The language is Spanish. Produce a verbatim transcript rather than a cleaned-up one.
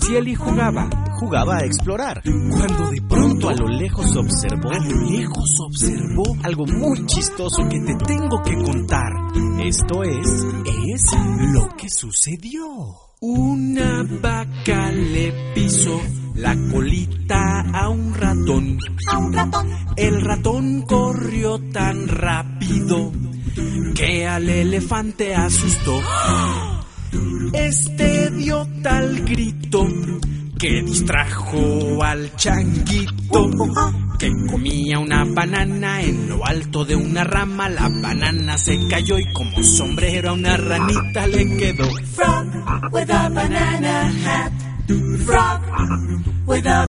Cieli jugaba, jugaba a explorar, cuando de pronto a lo lejos observó, a lo lejos observó algo muy chistoso que te tengo que contar. Esto es, es lo que sucedió. Una vaca le pisó la colita a un ratón. A un ratón. El ratón corrió tan rápido que al elefante asustó. Este dio tal grito que distrajo al changuito, que comía una banana en lo alto de una rama. La banana se cayó y como sombrero a una ranita le quedó. Frog with a banana hat. Frog with a